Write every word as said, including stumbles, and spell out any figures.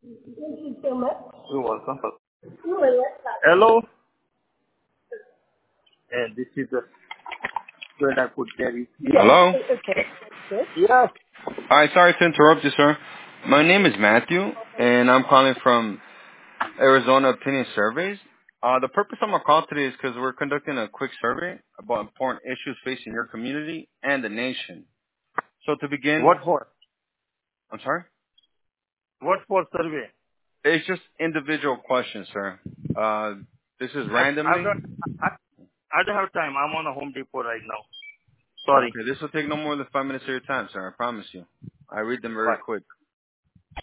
Thank you so much. You're welcome. Hello, And this is the where I put Gary. yes. Hello? Okay. Good. Yes. Hi, sorry to interrupt you, sir. My name is Matthew, and I'm calling from Arizona Opinion Surveys. Uh, the purpose of my call today is because we're conducting a quick survey about important issues facing your community and the nation. So to begin, What for? I'm sorry? What for survey? It's just individual questions, sir. Uh, this is I I randomly. don't I, I don't have time. I'm on a Home Depot right now. Sorry. Okay, this will take no more than five minutes of your time, sir. I promise you. I read them very Bye. quick.